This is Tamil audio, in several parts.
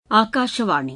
ஆகாஷவாணி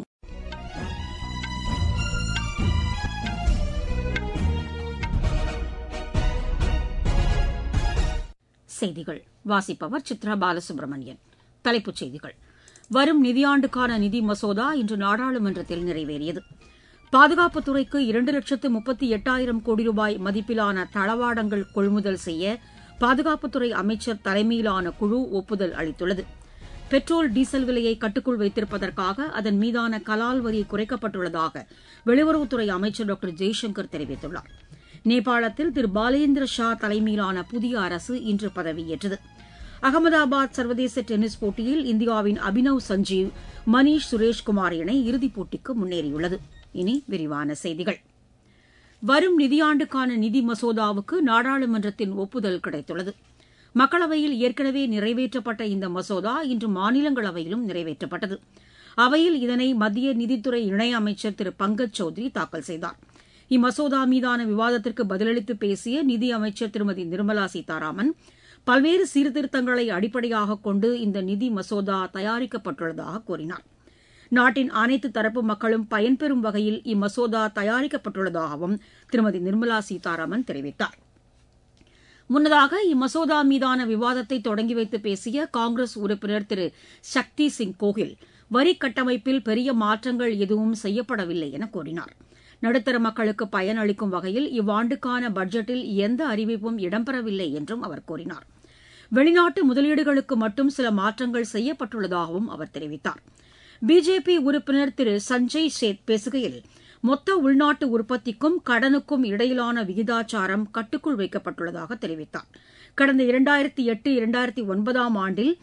செய்திகள் வாசிப்பவர் சித்ரா பாலசுப்ரமணியன். தலைப்புச் செய்திகள். வரும் நிதியாண்டுக்கான நிதி மசோதா இன்று நாடாளுமன்றத்தில் நிறைவேறியது. பாதுகாப்புத்துறைக்கு 2,38,000 கோடி ரூபாய் மதிப்பிலான தளவாடங்கள் கொள்முதல் செய்ய பாதுகாப்புத்துறை அமைச்சர் தலைமையிலான குழு ஒப்புதல் அளித்துள்ளது. பெட்ரோல், டீசல் விலையை கட்டுக்குள் வைத்திருப்பதற்காக அதன் மீதான கலால் வரி குறைக்கப்பட்டுள்ளதாக வெளியுறவுத்துறை அமைச்சர் டாக்டர் ஜெய்சங்கர் தெரிவித்துள்ளார். நேபாளத்தில் திரு பாலேந்திர ஷா தலைமையிலான புதிய அரசு இன்று பதவியேற்றது. அகமதாபாத் சர்வதேச டென்னிஸ் போட்டியில் இந்தியாவின் அபினவ் சஞ்சீவ், மணீஷ் சுரேஷ்குமார் இணை இறுதிப் போட்டிக்கு முன்னேறியுள்ளது. இனி விரிவான செய்திகள். வரும் நிதியாண்டுக்கான நிதி மசோதாவுக்கு நாடாளுமன்றத்தின் ஒப்புதல் கிடைத்துள்ளது. மக்களவையில் ஏற்கனவே நிறைவேற்றப்பட்ட இந்த மசோதா இன்று மாநிலங்களவையிலும் நிறைவேற்றப்பட்டது. அவையில் இதனை மத்திய நிதித்துறை இணையமைச்சர் திரு பங்கஜ் சௌத்ரி தாக்கல் செய்தார். இம்மசோதா மீதான விவாதத்திற்கு பதிலளித்து பேசிய நிதியமைச்சர் திருமதி நிர்மலா சீதாராமன், பல்வேறு சீர்திருத்தங்களை அடிப்படையாகக் கொண்டு இந்த நிதி மசோதா தயாரிக்கப்பட்டுள்ளதாக கூறினார். நாட்டின் அனைத்து தரப்பு மக்களும் பயன்பெறும் வகையில் இம்மசோதா தயாரிக்கப்பட்டுள்ளதாகவும் திருமதி நிர்மலா சீதாராமன் தெரிவித்தார். முன்னதாக இம்மசோதா மீதான விவாதத்தை தொடங்கி வைத்து பேசிய காங்கிரஸ் உறுப்பினர் திரு சக்தி சிங் கோஹில், வரி கட்டமைப்பில் பெரிய மாற்றங்கள் எதுவும் செய்யப்படவில்லை என கூறினார். நடுத்தர மக்களுக்கு பயனளிக்கும் வகையில் இவ்வாண்டுக்கான பட்ஜெட்டில் எந்த அறிவிப்பும் இடம்பெறவில்லை என்றும் அவர் கூறினார். வெளிநாட்டு முதலீடுகளுக்கு மட்டும் சில மாற்றங்கள் செய்யப்பட்டுள்ளதாகவும் அவர் தெரிவித்தார். பிஜேபி உறுப்பினர் திரு சஞ்சய் சேத் பேசுகையில், மொத்த உள்நாட்டு உற்பத்திக்கும் கடனுக்கும் இடையிலான விகிதாச்சாரம் கட்டுக்குள் வைக்கப்பட்டுள்ளதாக தெரிவித்தார். கடந்த 2008-2009 ஆண்டில்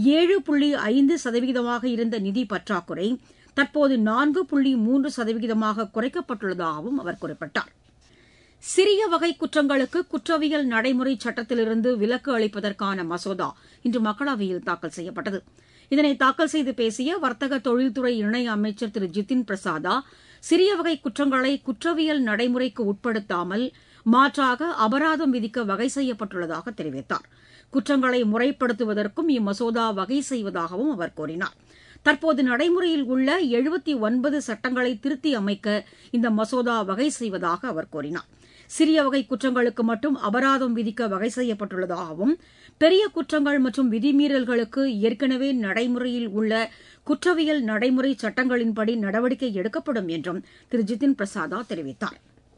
7.5% இருந்த நிதி பற்றாக்குறை தற்போது 4.3% குறைக்கப்பட்டுள்ளதாகவும் அவர் குறிப்பிட்டார். சிறிய வகை குற்றங்களுக்கு குற்றவியல் நடைமுறை சட்டத்திலிருந்து விலக்கு அளிப்பதற்கான மசோதா இன்று மக்களவையில் தாக்கல் செய்யப்பட்டது. இதனை தாக்கல் செய்து பேசிய வர்த்தக தொழில்துறை இணை அமைச்சர் திரு ஜிதின் பிரசாதா, சிறிய வகை குற்றங்களை குற்றவியல் நடைமுறைக்கு உட்படுத்தாமல் மாற்றாக அபராதம் விதிக்க வகை செய்யப்பட்டுள்ளதாக தெரிவித்தார். குற்றங்களை முறைப்படுத்துவதற்கும் இம்மசோதா வகை செய்வதாகவும் அவர் கூறினார். தற்போது நடைமுறையில் உள்ள 79 சட்டங்களை திருத்தி அமைக்க இந்த மசோதா வகை செய்வதாக அவர் கூறினார். சிறிய வகை குற்றங்களுக்கு மட்டும் அபராதம் விதிக்க வகை செய்யப்பட்டுள்ளதாகவும், பெரிய குற்றங்கள் மற்றும் விதிமீறல்களுக்கு ஏற்கனவே நடைமுறையில் உள்ள குற்றவியல் நடைமுறை சட்டங்களின்படி நடவடிக்கை எடுக்கப்படும் என்றும் திரு ஜிதின் பிரசாதா தெரிவித்தார்.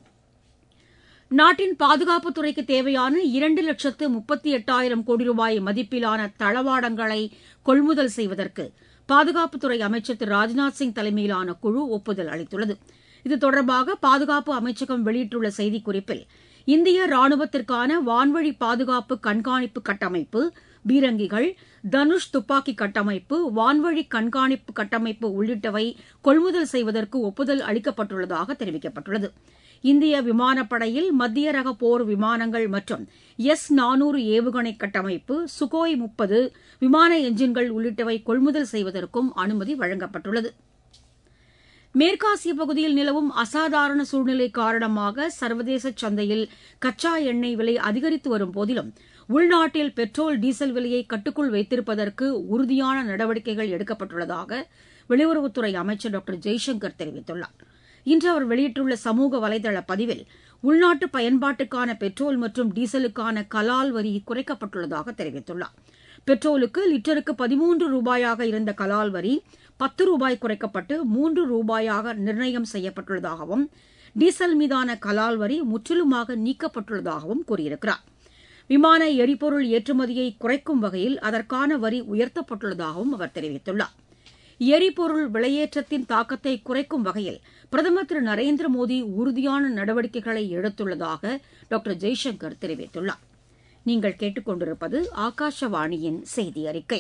நாட்டின் பாதுகாப்புத்துறைக்கு தேவையான 2,38,000 கோடி ரூபாய் மதிப்பிலான தளவாடங்களை கொள்முதல் செய்வதற்கு பாதுகாப்புத்துறை அமைச்சர் திரு ராஜ்நாத் சிங் தலைமையிலான குழு ஒப்புதல் அளித்துள்ளது. இது தொடர்பாக பாதுகாப்பு அமைச்சகம் வெளியிட்டுள்ள செய்திக்குறிப்பில், இந்திய ராணுவத்திற்கான வான்வழி பாதுகாப்பு கண்காணிப்பு கட்டமைப்பு, பீரங்கிகள், தனுஷ் துப்பாக்கி கட்டமைப்பு, வான்வழி கண்காணிப்பு கட்டமைப்பு உள்ளிட்டவை கொள்முதல் செய்வதற்கு ஒப்புதல் அளிக்கப்பட்டுள்ளதாக தெரிவிக்கப்பட்டுள்ளது. இந்திய விமானப்படையில் மத்திய ரக போர் விமானங்கள் மற்றும் S-400 ஏவுகணை கட்டமைப்பு, சுகோய் 30 விமான எஞ்சின்கள் உள்ளிட்டவை கொள்முதல் செய்வதற்கும் அனுமதி வழங்கப்பட்டுள்ளது. மேற்காசிய பகுதியில் நிலவும் அசாதாரண சூழ்நிலை காரணமாக சர்வதேச சந்தையில் கச்சா எண்ணெய் விலை அதிகரித்து வரும் போதிலும் உள்நாட்டில் பெட்ரோல், டீசல் விலையை கட்டுக்குள் வைத்திருப்பதற்கு உறுதியான நடவடிக்கைகள் எடுக்கப்பட்டுள்ளதாக வெளியுறவுத்துறை அமைச்சர் டாக்டர் ஜெய்சங்கர் தெரிவித்துள்ளார். இன்று அவர் வெளியிட்டுள்ள சமூக வலைதள பதிவில், உள்நாட்டு பயன்பாட்டுக்கான பெட்ரோல் மற்றும் டீசலுக்கான கலால் வரி குறைக்கப்பட்டுள்ளதாக தெரிவித்துள்ளார். பெட்ரோலுக்கு லிட்டருக்கு 13 ரூபாயாக இருந்த கலால் வரி 10 ரூபாய் குறைக்கப்பட்டு 3 ரூபாயாக நிர்ணயம் செய்யப்பட்டுள்ளதாகவும், டீசல் மீதான கலால் வரி முற்றிலுமாக நீக்கப்பட்டுள்ளதாகவும் கூறியிருக்கிறார். விமான எரிபொருள் ஏற்றுமதியை குறைக்கும் வகையில் அதற்கான வரி உயர்த்தப்பட்டுள்ளதாகவும் அவர் தெரிவித்துள்ளார். எரிபொருள் விலையேற்றத்தின் தாக்கத்தை குறைக்கும் வகையில் பிரதமர் திரு நரேந்திர மோடி உறுதியான நடவடிக்கைகளை எடுத்துள்ளதாக டாக்டர் ஜெய்சங்கர் தெரிவித்துள்ளார். நீங்கள் கேட்டுக்கொண்டிருப்பது ஆகாஷவாணியின் செய்தி அறிக்கை.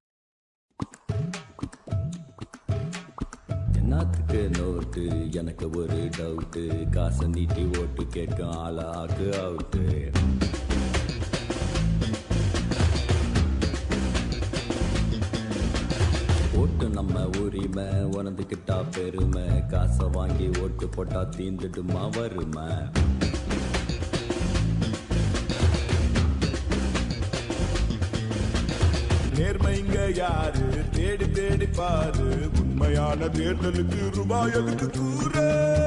என்னத்துக்கு நோட்டு, எனக்கு ஒரு டவுட்டு, காசை நீட்டி ஓட்டு கேட்கும் ஆளாக்கு அவுட்டு. ஓட்டு நம்ம உரிமை, உணர்ந்துக்கிட்டா பெருமை, காசை வாங்கி ஓட்டு போட்டா தீந்துடுமா வறுமை. நேர்மைங்க யாரு தேடி தேடி பாரு, உண்மையான தேர்தலுக்கு ரூபாய் எதுக்கு கூறு.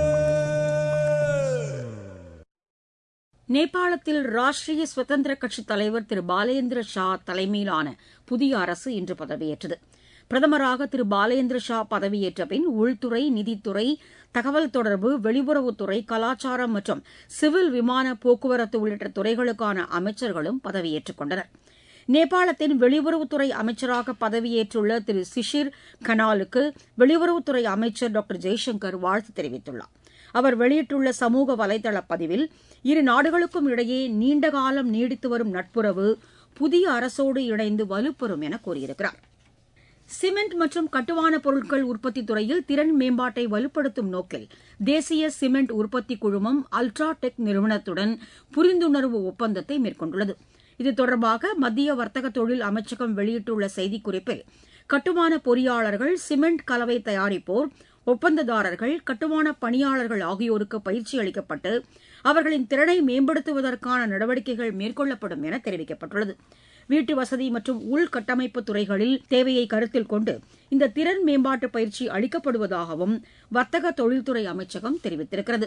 நேபாளத்தில் ராஷ்டிரிய சுதந்திர கட்சித் தலைவர் திரு பாலேந்திர ஷா தலைமையிலான புதிய அரசு இன்று பதவியேற்றது. பிரதமராக திரு பாலேந்திர ஷா பதவியேற்ற பின் உள்துறை, நிதித்துறை, தகவல் தொடர்பு, வெளியுறவுத்துறை, கலாச்சாரம் மற்றும் சிவில் விமான போக்குவரத்து உள்ளிட்ட துறைகளுக்கான அமைச்சர்களும் பதவியேற்றுக் கொண்டனர். நேபாளத்தின் வெளியுறவுத்துறை அமைச்சராக பதவியேற்றுள்ள திரு சிஷிர் கனாலுக்கு வெளியுறவுத்துறை அமைச்சர் டாக்டர் ஜெய்சங்கர் வாழ்த்து தெரிவித்துள்ளார். அவர் வெளியிட்டுள்ள சமூக வலைதள பதிவில் இரு நாடுகளுக்கும் இடையே நீண்டகாலம் நீடித்து வரும் நட்புறவு புதிய அரசோடு இணைந்து வலுப்பெறும் என கூறியிருக்கிறார். சிமெண்ட் மற்றும் கட்டுமானப் பொருட்கள் உற்பத்தி துறையில் திறன் மேம்பாட்டை வலுப்படுத்தும் நோக்கில் தேசிய சிமெண்ட் உற்பத்தி குழுமம் அல்ட்ராடெக் நிறுவனத்துடன் புரிந்துணர்வு ஒப்பந்தத்தை மேற்கொண்டுள்ளது. இது தொடர்பாக மத்திய வர்த்தக தொழில் அமைச்சகம் வெளியிட்டுள்ள செய்திக்குறிப்பில் கட்டுமான பொறியாளர்கள், சிமெண்ட் கலவை தயாரிப்போர், ஒப்பந்ததாரர்கள், கட்டுமான பணியாளர்கள் ஆகியோருக்கு பயிற்சி அளிக்கப்பட்டு அவர்களின் திறனை மேம்படுத்துவதற்கான நடவடிக்கைகள் மேற்கொள்ளப்படும் என தெரிவிக்கப்பட்டுள்ளது. வீட்டு வசதி மற்றும் உள்கட்டமைப்பு துறைகளில் தேவையை கருத்தில் கொண்டு இந்த திறன் மேம்பாட்டு பயிற்சி அளிக்கப்படுவதாகவும் வர்த்தக தொழில்துறை அமைச்சகம் தெரிவித்திருக்கிறது.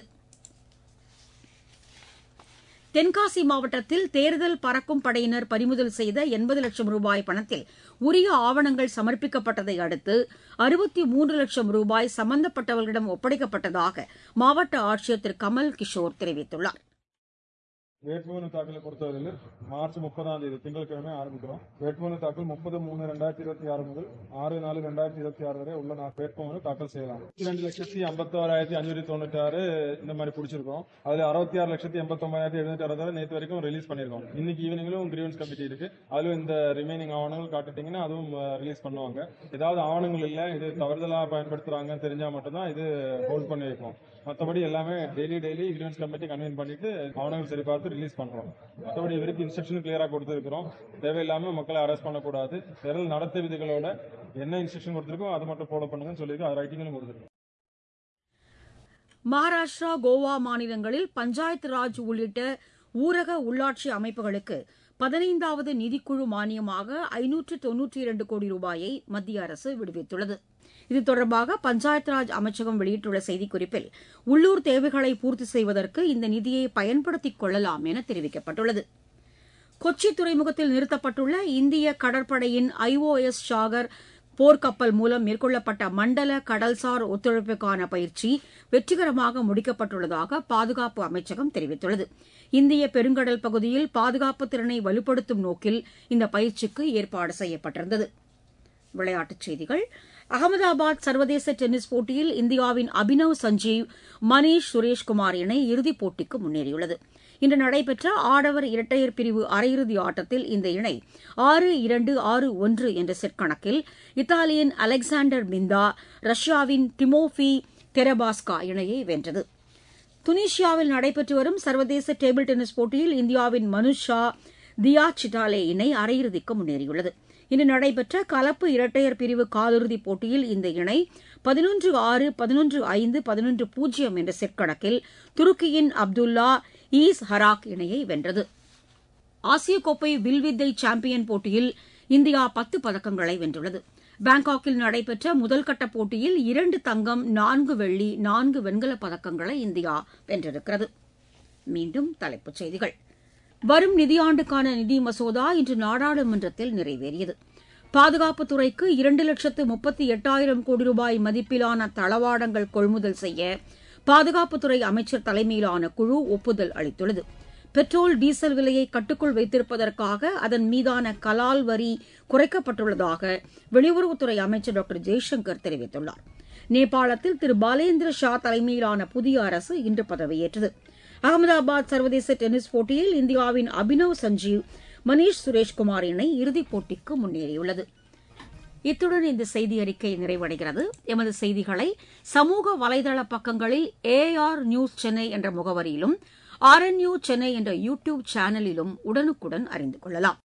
தென்காசி மாவட்டத்தில் தேர்தல் பறக்கும் படையினர் பறிமுதல் செய்த 80 லட்சம் ரூபாய் பணத்தில் உரிய ஆவணங்கள் சமர்ப்பிக்கப்பட்டதை அடுத்து 63 லட்சம் ரூபாய் சம்பந்தப்பட்டவர்களிடம் ஒப்படைக்கப்பட்டதாக மாவட்ட ஆட்சியர் திரு கமல் கிஷோர் தெரிவித்துள்ளார். வேட்புமனு தாக்கலை பொறுத்தவரையில் மார்ச் 30 திங்கட்கிழமை ஆரம்பிக்கிறோம். வேட்புமனு தாக்கல் 30/3/2026 முதல் 6/4/2026 வரை உள்ள வேட்புமனு தாக்கல் செய்யலாம். 2,81,596 இந்த மாதிரி பிடிச்சிருக்கோம். அதுல 66,89,760 நேற்று வரைக்கும் ரிலீஸ் பண்ணிருக்கோம். இன்னைக்கு ஈவினிங்லும் கிரீவன்ஸ் கமிட்டி இருக்கு. அதுல இந்த ரிமைனிங் ஆவணங்கள் காட்டுட்டீங்கன்னா அதுவும் ரிலீஸ் பண்ணுவாங்க. ஏதாவது ஆவணங்கள் இல்ல, இது தவறுதலா பயன்படுத்துறாங்கன்னு தெரிஞ்சா மட்டும்தான் இது ஹோல்ட் பண்ணி வைப்போம். மற்றபடி எல்லாமே டெய்லி கிரீவன்ஸ் கமிட்டி கன்வீன் பண்ணிட்டு ஆவணங்கள் சரி பார்த்து ரிலீஸ் பண்றோம். மற்றபடி இவருக்கு இன்ஸ்ட்ரக்ஷன் கிளியரா கொடுத்துருக்கிறோம். தேவையில்லாம மக்களை அரெஸ்ட் பண்ணக்கூடாது. தேர்தல் நடத்தை விதிகளோட என்ன இன்ஸ்ட்ரக்ஷன் கொடுத்திருக்கோம் அதை மட்டும் ஃபாலோ பண்ணுங்கன்னு சொல்லியிருக்கோம். அது ரைட்டிங்களும் கொடுத்துருக்கோம். மகாராஷ்டிரா, கோவா மாநிலங்களில் பஞ்சாயத்து ராஜ் உள்ளிட்ட ஊரக உள்ளாட்சி அமைப்புகளுக்கு 15வது நிதிக்குழு மானியமாக 592 கோடி ரூபாயை மத்திய அரசு விடுவித்துள்ளது. இது தொடர்பாக பஞ்சாயத்து ராஜ் அமைச்சகம் வெளியிட்டுள்ள செய்திக்குறிப்பில் உள்ளூர் தேவைகளை பூர்த்தி செய்வதற்கு இந்த நிதியை பயன்படுத்திக் கொள்ளலாம் என தெரிவிக்கப்பட்டுள்ளது. கொச்சி துறைமுகத்தில் நிறுத்தப்பட்டுள்ள இந்திய கடற்படையின் IOS ஷாகர் போர்க்கப்பல் மூலம் மேற்கொள்ளப்பட்ட மண்டல கடல்சார் ஒத்துழைப்புக்கான பயிற்சி வெற்றிகரமாக முடிக்கப்பட்டுள்ளதாக பாதுகாப்பு அமைச்சகம் தெரிவித்துள்ளது. இந்திய பெருங்கடல் பகுதியில் பாதுகாப்பு திறனை வலுப்படுத்தும் நோக்கில் இந்த பயிற்சிக்கு ஏற்பாடு செய்யப்பட்டிருந்தது. விளையாட்டுச் செய்திகள். அகமதாபாத் சர்வதேச டென்னிஸ் போட்டியில் இந்தியாவின் அபினவ் சஞ்சீவ், மணீஷ் சுரேஷ்குமார் இணை இறுதிப் போட்டிக்கு முன்னேறியுள்ளது. இன்று நடைபெற்ற ஆடவர் இரட்டையர் பிரிவு அரையிறுதி ஆட்டத்தில் இந்த இணை 6-2, 6-1 என்ற செட் கணக்கில் இத்தாலியின் அலெக்சாண்டர் மிந்தா, ரஷ்யாவின் டிமோஃபி தெரபாஸ்கா இணையை வென்றது. துனிஷியாவில் நடைபெற்று வரும் சர்வதேச டேபிள் டென்னிஸ் போட்டியில் இந்தியாவின் மனுஷ் ஷா, தியா சிட்டாலே இணை அரையிறுதிக்கு முன்னேறியுள்ளது. இன்று நடைபெற்ற கலப்பு இரட்டையர் பிரிவு காலிறுதிப் போட்டியில் இந்த இணை 11-6, 11-5, 11-0 என்ற செட் கணக்கில் துருக்கியின் அப்துல்லா ஈஸ் ஹராக் இணையை வென்றது. ஆசிய கோப்பை வில்வித்தை சாம்பியன் போட்டியில் இந்தியா 10 பதக்கங்களை வென்றுள்ளது. பாங்காக்கில் நடைபெற்ற முதல்கட்ட போட்டியில் 2 தங்கம், 4 வெள்ளி, 4 வெண்கலப் பதக்கங்களை இந்தியா வென்றிருக்கிறது. மீண்டும் தலைப்புச் செய்திகள். வரும் நிதியாண்டுக்கான நிதி மசோதா இன்று நாடாளுமன்றத்தில் நிறைவேறியது. பாதுகாப்புத் துறைக்கு 2,38,000 கோடி ரூபாய் மதிப்பிலான தளவாடங்கள் கொள்முதல் செய்ய பாதுகாப்புத்துறை அமைச்சர் தலைமையிலான குழு ஒப்புதல் அளித்துள்ளது. பெட்ரோல், டீசல் விலையை கட்டுக்குள் வைத்திருப்பதற்காக அதன் மீதான கலால் வரி குறைக்கப்பட்டுள்ளதாக வெளியுறவுத்துறை அமைச்சர் டாக்டர் ஜெய்சங்கர் தெரிவித்துள்ளார். நேபாளத்தில் திரு பாலேந்திர ஷா தலைமையிலான புதிய அரசு இன்று பதவியேற்றது. அகமதாபாத் சர்வதேச டென்னிஸ் போட்டியில் இந்தியாவின் அபினவ் சஞ்சீவ், மணீஷ் சுரேஷ்குமார் இணை இறுதிப் போட்டிக்கு முன்னேறியுள்ளது. இத்துடன் இந்த செய்தி அறிக்கை நிறைவடைகிறது. எமது செய்திகளை சமூக வலைதள பக்கங்களில் AR நியூஸ் சென்னை என்ற முகவரியிலும் RNU சென்னை என்ற யூடியூப் சேனலிலும் உடனுக்குடன் அறிந்து கொள்ளலாம்.